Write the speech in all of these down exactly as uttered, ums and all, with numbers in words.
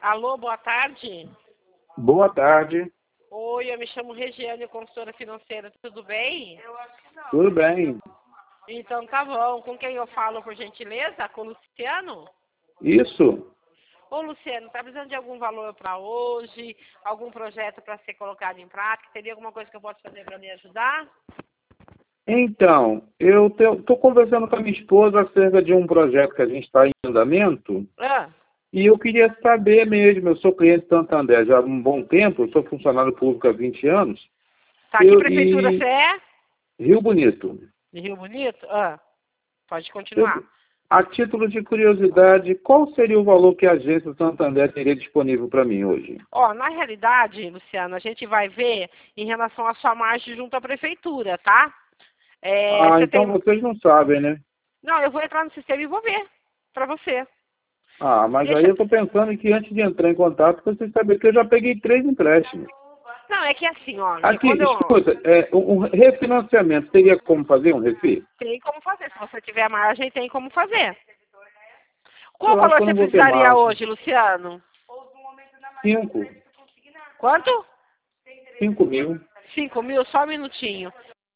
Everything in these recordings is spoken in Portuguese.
Alô, boa tarde. Boa tarde. Oi, eu me chamo Regiane, consultora financeira, tudo bem? Tudo bem. Então tá bom. Com quem eu falo, por gentileza? Com o Luciano? Isso. Ô, Luciano, tá precisando de algum valor para hoje? Algum projeto para ser colocado em prática? Teria alguma coisa que eu possa fazer para me ajudar? Então, eu estou conversando com a minha esposa acerca de um projeto que a gente está em andamento Ah, e eu queria saber mesmo, eu sou cliente do Santander já há um bom tempo, eu sou funcionário público há vinte anos. tá, que Eu, prefeitura e você é? Rio Bonito. De Rio Bonito? Ah, pode Eu, continuar. a título de curiosidade, qual seria o valor que a agência do Santander teria disponível para mim hoje? Ó, na realidade, Luciano, a gente vai ver em relação à sua margem junto à prefeitura, tá? É, Ah, você então tem... vocês não sabem, né? Não, eu vou entrar no sistema e vou ver para você. Ah, mas aí Deixa... eu estou pensando que antes de entrar em contato, vocês sabem que eu já peguei três empréstimos. Não, é que assim, ó, é Aqui, quando eu... escuta, é, um refinanciamento, teria como fazer um refi? Tem como fazer. Se você tiver margem, tem como fazer. Qual Eu acho valor que eu você não vou ter precisaria margem. hoje, Luciano? Cinco. Quanto? Cinco mil. Cinco mil, só um minutinho.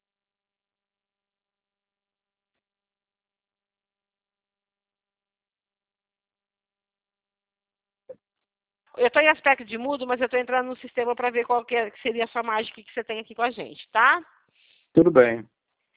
Eu estou em aspecto de mudo, mas eu estou entrando no sistema para ver qual que, é- que seria a sua margem que você tem aqui com a gente, tá? Tudo bem.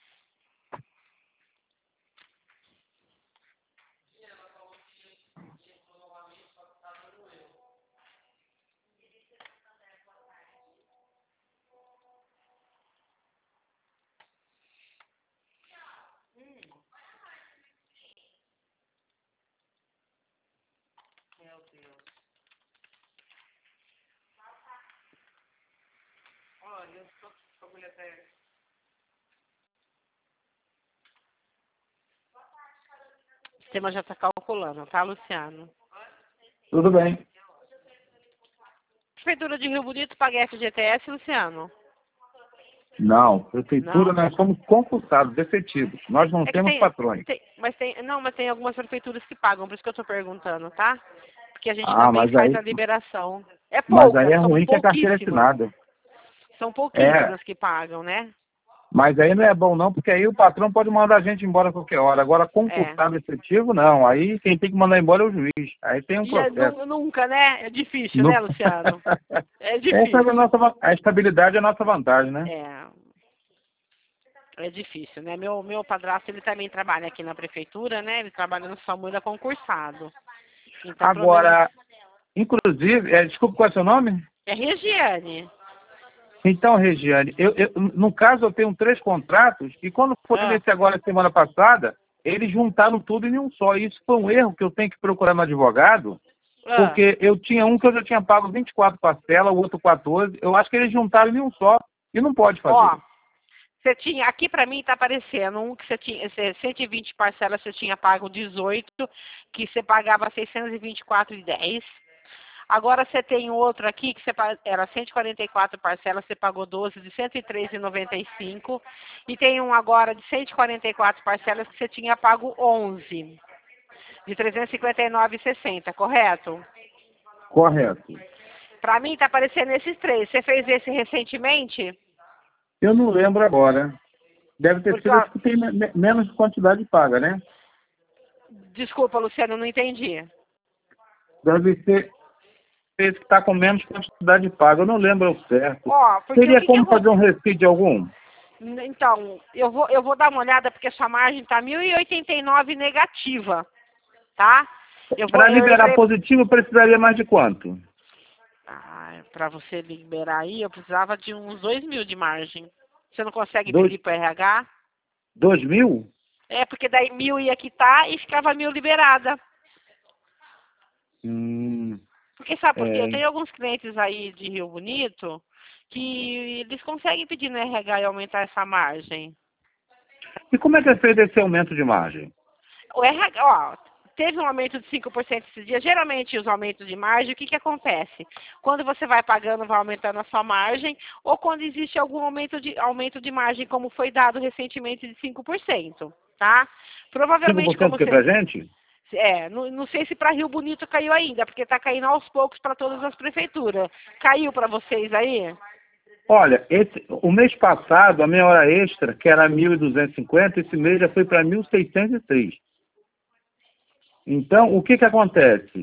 Meu Deus. Olha, eu estou com a agulha até... O sistema já está calculando, tá, Luciano? Tudo bem. Prefeitura de Rio Bonito paga F G T S, Luciano? Não, prefeitura Não. nós somos concursados, efetivos. Nós não É que temos tem, patrões. tem, mas tem, não, mas tem algumas prefeituras que pagam, por isso que eu estou perguntando, tá? Porque a gente Ah, também mas faz aí, a liberação. É mas aí poucas, é são ruim que é carteira pouquíssimas. assinada. São É, pouquíssimas que pagam, né? mas aí não é bom não, porque aí o patrão pode mandar a gente embora a qualquer hora. Agora, É. concursado efetivo, não. Aí quem tem que mandar embora é o juiz. Aí tem um E é, processo. nu- nunca, né? É difícil, Não. né, Luciano? É Essa é a difícil. nossa, va- a estabilidade é a nossa vantagem, né? É, é difícil, né? Meu, meu padrasto, ele também trabalha aqui na prefeitura, né? Ele trabalha no SAMU, ele é concursado. Então, provavelmente... Agora, inclusive, é, desculpa, qual é o seu nome? É Regiane. Então, Regiane, eu, eu- no caso eu tenho três contratos e quando foi Ah, nesse agora semana passada, eles juntaram tudo em um só. E isso foi um erro que eu tenho que procurar no advogado, ah. porque eu tinha um que eu já tinha pago vinte e quatro parcelas, o outro quatorze. Eu acho que eles juntaram em um só e não pode fazer. Ó, você tinha, aqui pra mim tá aparecendo um que você tinha, você- cento e vinte parcelas você tinha pago dezoito, que você pagava seiscentos e vinte e quatro e dez. Agora você tem outro aqui que você pa- era cento e quarenta e quatro parcelas, você pagou doze de cento e três e noventa e cinco. E tem um agora de cento e quarenta e quatro parcelas que você tinha pago onze, de trezentos e cinquenta e nove e sessenta, correto? Correto. Pra mim tá aparecendo esses três. Você fez esse recentemente? Eu não lembro agora. Deve ter Porque, sido ó, esse que tem me- me- menos quantidade paga, né? desculpa, Luciano, não entendi. Deve ser esse que está com menos quantidade paga. Eu não lembro ao certo. Ó, porque o Teria que que como fazer um acontece? refit algum? Então, eu vou, eu vou dar uma olhada porque sua margem tá mil e oitenta e nove negativa, tá? Eu vou, Para eu liberar entrei... positivo, precisaria mais de quanto? Ah, pra você liberar aí, eu precisava de uns dois mil de margem. Você não consegue Dois, pedir pro R H? dois mil? É, porque daí mil ia quitar e ficava mil liberada. Hum, Porque sabe por quê? Eu é. tenho alguns clientes aí de Rio Bonito que eles conseguem pedir no R H e aumentar essa margem. E como é que é feito esse aumento de margem? O R H, ó, teve um aumento de cinco por cento esses dias. Geralmente, os aumentos de margem, o que que acontece? Quando você vai pagando, vai aumentando a sua margem, ou quando existe algum aumento de, aumento de margem, como foi dado recentemente de cinco por cento, tá? cinco Provavelmente, por cento como que é pra você... gente? É, não, não sei se para Rio Bonito caiu ainda, porque está caindo aos poucos para todas as prefeituras. Caiu para vocês aí? Olha, esse, o mês passado, a minha hora extra, que era mil duzentos e cinquenta, esse mês já foi para mil seiscentos e três. Então, o que que acontece?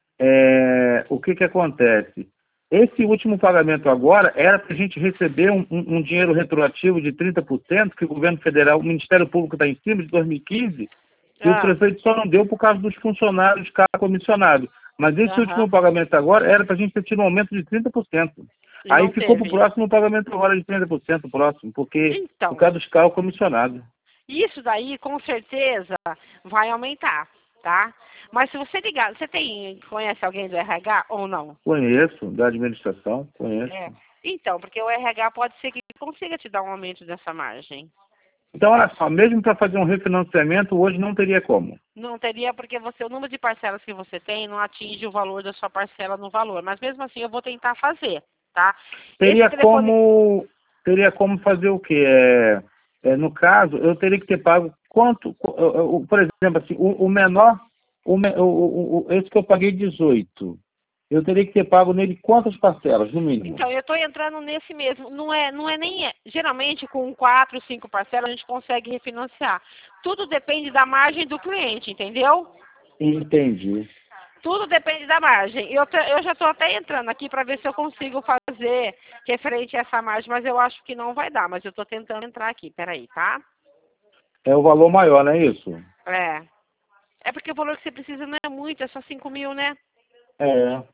É, o que que acontece? Esse último pagamento agora era para a gente receber um, um, um dinheiro retroativo de trinta por cento, que o governo federal, o Ministério Público está em cima, de dois mil e quinze, e o Ah, prefeito só não deu por causa dos funcionários, cada comissionado. Mas esse último aham. pagamento agora era para a gente ter tido um aumento de trinta por cento. E Aí não ficou para o teve. próximo pagamento agora de trinta por cento próximo, porque por Então, causa dos carros comissionados. isso daí com certeza vai aumentar, tá? Mas se você ligar, você tem, conhece alguém do R H ou não? Conheço, da administração, conheço. É. Então, porque o R H pode ser que consiga te dar um aumento dessa margem. Então, olha só, mesmo para fazer um refinanciamento, hoje não teria como. Não teria, porque você, o número de parcelas que você tem não atinge o valor da sua parcela no valor. Mas mesmo assim eu vou tentar fazer, tá? Esse Teria telefone. como, teria como fazer o quê? É, é, no caso, eu teria que ter pago quanto, por exemplo, assim, o, o menor, o, me- o, o, o- esse que eu paguei dezoito, eu teria que ter pago nele quantas parcelas, no mínimo? Então, eu estou entrando nesse mesmo. Não é, não é nem. Geralmente, com quatro, cinco parcelas, a gente consegue refinanciar. Tudo depende da margem do cliente, entendeu? Entendi. Tudo depende da margem. Eu, te- eu já estou até entrando aqui para ver se eu consigo fazer referente a essa margem, mas eu acho que não vai dar. Mas eu estou tentando entrar aqui. Peraí, tá? É o valor maior, não é isso? É. É porque o valor que você precisa não é muito, é só cinco mil, né? É.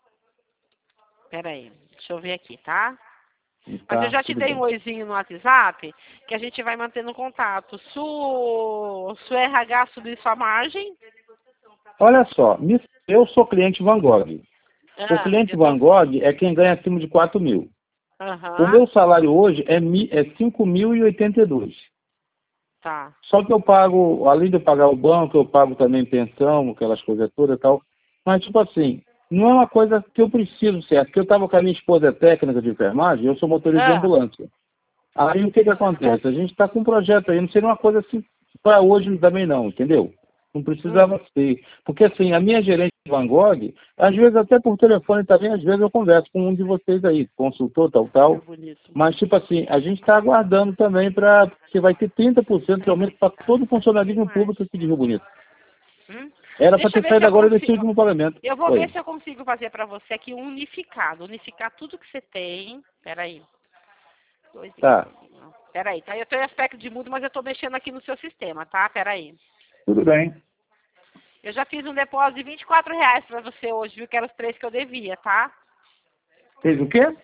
Peraí. Deixa eu ver aqui, tá? Mas eu Tá, já te tudo dei um bem. oizinho no WhatsApp, que a gente vai mantendo contato. Se o, se o R H subir sua margem, Olha só, me- eu sou cliente Van Gogh. O ah, cliente eu tô. Van Gogh é quem ganha acima de quatro mil. O Aham, meu salário hoje é, mi- é cinco mil e oitenta e dois. tá. Só que eu pago, além de eu pagar o banco, eu pago também pensão, aquelas coisas todas e tal. Mas, tipo assim, não é uma coisa que eu preciso, certo? Porque eu estava com a minha esposa técnica de enfermagem, eu sou motorista de Ah, ambulância. Aí o que que acontece? A gente está com um projeto aí, não seria uma coisa assim para hoje também não, entendeu? Não hum, precisava ser. Porque assim, a minha gerente de Van Gogh, às vezes até por telefone também, às vezes eu converso com um de vocês aí, consultor, tal, que tal. bonito. Mas, tipo assim, a gente está aguardando também para que vai ter trinta por cento de aumento para todo o funcionalismo Demais. público aqui de Rio Bonito. Hum? Era para Deixa eu ter ver se saído eu agora desse consigo. último pagamento. Eu vou ver Oi. se eu consigo fazer para você aqui um unificado. Unificar tudo que você tem. Peraí. Dois e Tá, pouquinho. Peraí, tá? Eu tenho aspecto de mudo, mas eu estou mexendo aqui no seu sistema, tá? Peraí. tudo bem. Eu já fiz um depósito de vinte e quatro reais para você hoje, viu? Que eram os três que eu devia, tá? Fez o quê?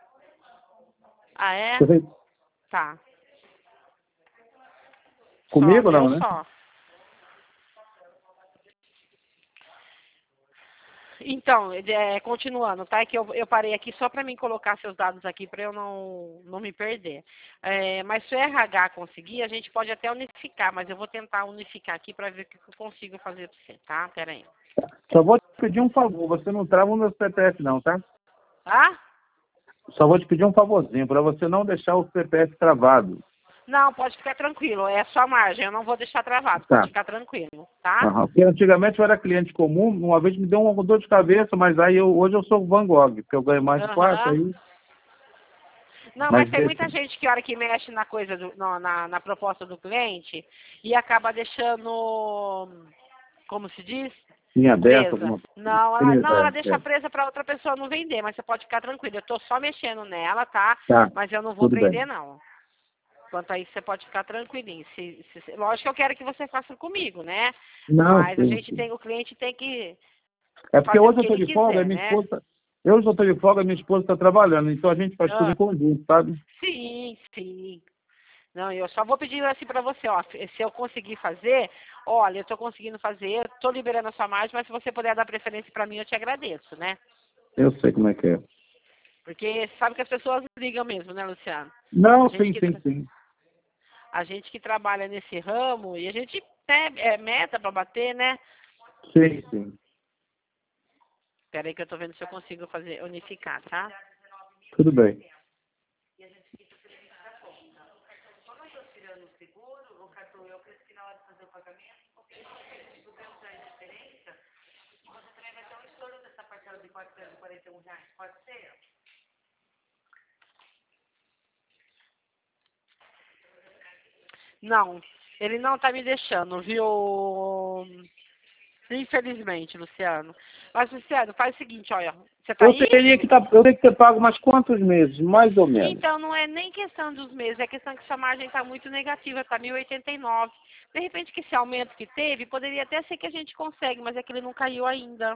Ah, é? Você fez Tá. Só, comigo meu não, né? só. Então, é, continuando, tá? É que eu, eu parei aqui só para mim colocar seus dados aqui para eu não, não me perder. É, mas se o R H conseguir, a gente pode até unificar, mas eu vou tentar unificar aqui para ver o que eu consigo fazer para você, tá? Pera aí. Só vou te pedir um favor, você não trava o meu C P F não, tá? Ah? Só vou te pedir um favorzinho, para você não deixar o C P F travado. Não, pode ficar tranquilo, é só margem, eu não vou deixar travado, pode Tá. ficar tranquilo, tá? Aham. Porque antigamente eu era cliente comum, uma vez me deu uma dor de cabeça, mas aí eu, hoje eu sou Van Gogh, porque eu ganho mais de quatro, Aham. aí. Não, mas Mas tem deixa. muita gente que hora que mexe na coisa do- no- na, na proposta do cliente e acaba deixando, como se diz, Tinha aberto presa. alguma Não, ela, não, ela coisa. É, deixa é. presa para outra pessoa não vender, mas você pode ficar tranquilo. Eu estou só mexendo nela, tá? Tá, Mas eu não vou tudo bem. prender, não. Quanto a isso, você pode ficar tranquilinho. Se, se- se- lógico que eu quero que você faça comigo, né? Não, Mas a sim, gente sim. tem, o cliente tem que É porque fazer o hoje eu que estou ele de folga, e quiser, minha né? esposa. Eu hoje eu estou de folga, e minha esposa está trabalhando, então a gente faz tudo Ah, em conjunto, sabe? sim, sim. Não, eu só vou pedir assim para você, ó, se eu conseguir fazer, olha, eu tô conseguindo fazer, tô liberando a sua margem, mas se você puder dar preferência para mim, eu te agradeço, né? Eu sei como é que é. Porque sabe que as pessoas ligam mesmo, né, Luciano? A Não, gente sim, que, sim, tra- sim. a gente que trabalha nesse ramo e a gente né, é meta para bater, né? Sim, sim. Espera aí que eu tô vendo se eu consigo fazer, unificar, tá? Tudo bem. Tirando o seguro, o cartão eu, que na hora de fazer o pagamento, Não, ele não tá me deixando, viu? Infelizmente, Luciano. Mas, Luciano, faz o seguinte, olha, você tá Eu aí? teria que, tá, eu teria que ter pago mais quantos meses? Mais ou menos. Então, não é nem questão dos meses, é questão que sua margem está muito negativa, está mil e oitenta e nove. De repente, que esse aumento que teve, poderia até ser que a gente consegue, mas é que ele não caiu ainda.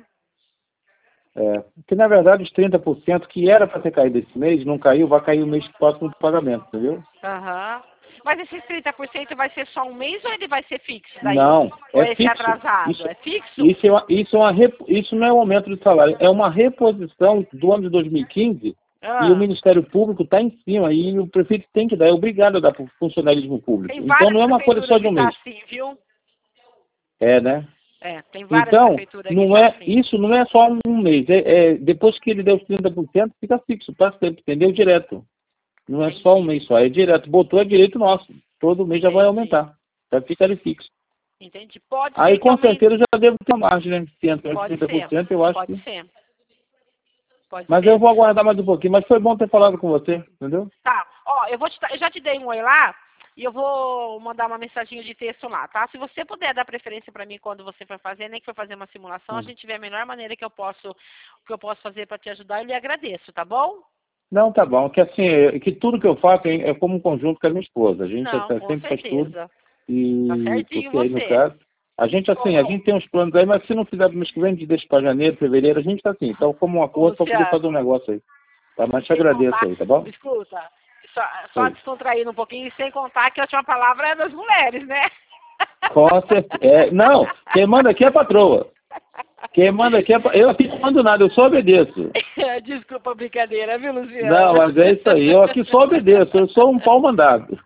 É, que na verdade os trinta por cento que era para ter caído esse mês, não caiu, vai cair o mês próximo do pagamento, entendeu? Aham. Mas esses trinta por cento vai ser só um mês ou ele vai ser fixo daí? Não, Ou é esse fixo. atrasado? Isso, É fixo? isso, é uma, isso, é uma, rep- isso não é um aumento de salário, é uma reposição do ano de dois mil e quinze Ah. e o Ministério Público está em cima e o prefeito tem que dar, é obrigado a dar para o funcionalismo público. Tem Então não é uma coisa só de um que tá mês. assim, viu? É, né? É, tem várias Então, prefeituras não que é, tá assim. isso não é só um mês. É, é, depois que ele der os trinta por cento, fica fixo, para sempre, entendeu? Direto. Não é só um mês só, é direto. Botou, é direito nosso. Todo mês já vai aumentar. Já fica ali fixo. Entendi. Pode Aí ser que com aumente. certeza eu já devo ter margem, né? Se entrar Pode trinta por ser. cento, eu acho Pode que... ser. Pode Mas ser. eu vou aguardar mais um pouquinho. Mas foi bom ter falado com você, entendeu? Tá. Ó, eu vou te, eu já te dei um oi lá e eu vou mandar uma mensagem de texto lá, tá? Se você puder dar preferência para mim quando você for fazer, nem que for fazer uma simulação, Hum. a gente vê a melhor maneira que eu posso que eu posso fazer para te ajudar, eu lhe agradeço, tá bom? Não, tá bom. Que assim, é, que tudo que eu faço é, é como um conjunto com a minha esposa. A gente Não, até com sempre faz tudo. certeza. E Tá certinho porque aí no você. caso, a gente assim, a gente tem uns planos aí, mas se não fizer pro mês que vem, de deixa para janeiro, fevereiro, a gente tá assim. Então, como um acordo para poder fazer um negócio aí. Tá? Mas te Sem agradeço contar, aí, tá bom? escuta, só, só Oi. descontraindo um pouquinho, sem contar que a última palavra é das mulheres, né? Com certeza. É, não, quem manda aqui é a patroa. Quem manda aqui é a... Eu aqui não mando nada, eu só obedeço. Desculpa a brincadeira, viu, Luciano? Não, mas é isso aí. Eu aqui só obedeço, eu sou um pau mandado.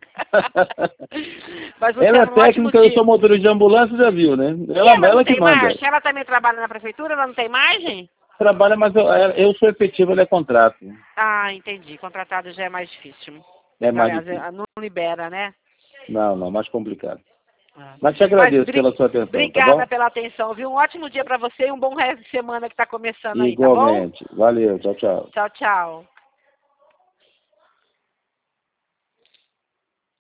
Mas, Ela é Luciano, um ótimo técnica, eu dia. sou motorista de ambulância, já viu, né? E Ela, ela ela não que tem manda. margem? Ela também trabalha na prefeitura, ela não tem margem? Trabalha, mas eu, eu sou efetivo, ele é contrato. Ah, entendi. Contratado já é mais difícil. É mais Aliás, difícil. não libera, né? Não, não, mais complicado. Ah. Mas te agradeço Mas, pela sua atenção, obrigada tá bom? pela atenção, viu? Um ótimo dia para você e um bom resto de semana que está começando aí, tá bom? Igualmente. Valeu, tchau, tchau. Tchau, tchau.